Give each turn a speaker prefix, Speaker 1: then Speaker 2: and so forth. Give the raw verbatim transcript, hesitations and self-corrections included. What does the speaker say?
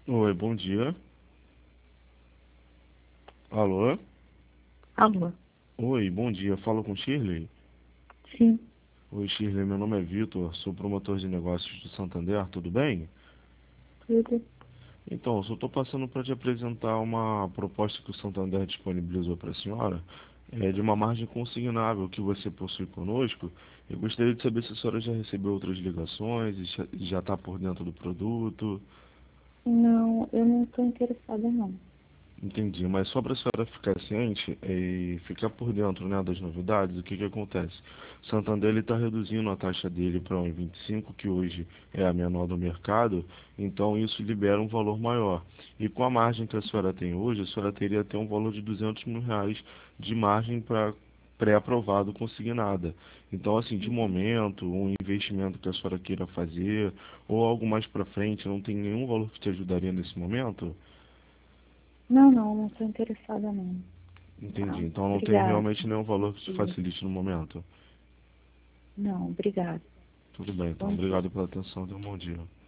Speaker 1: Oi, bom dia. Alô?
Speaker 2: Alô?
Speaker 1: Oi, bom dia. Falo com Shirley?
Speaker 2: Sim,
Speaker 1: Oi, Shirley, meu nome é Vitor, sou promotor de negócios do Santander, tudo bem?
Speaker 2: tudo.
Speaker 1: Então, eu só estou passando para te apresentar uma proposta que o Santander disponibilizou para a senhora, é de uma margem consignável que você possui conosco. Eu gostaria de saber se a senhora já recebeu outras ligações e já está por dentro do produto.
Speaker 2: Não, eu não estou interessada, não.
Speaker 1: Entendi, mas só para a senhora ficar ciente e ficar por dentro, né, das novidades, o que que acontece? O Santander está reduzindo a taxa dele para um vinte e cinco, que hoje é a menor do mercado, então isso libera um valor maior. E com a margem que a senhora tem hoje, a senhora teria até um valor de duzentos mil reais de margem para pré-aprovado consignada. Então, assim, de momento, um investimento que a senhora queira fazer ou algo mais para frente, não tem nenhum valor que te ajudaria nesse momento?
Speaker 2: Não, não, não estou interessada, não. Tá?
Speaker 1: Entendi. Então não tem
Speaker 2: Obrigada.
Speaker 1: realmente nenhum
Speaker 2: Bom
Speaker 1: valor que te
Speaker 2: dia.
Speaker 1: facilite no momento.
Speaker 2: Não, obrigada.
Speaker 1: Tudo bem, então.
Speaker 2: Bom dia.
Speaker 1: Obrigado pela atenção. Tenha um bom dia.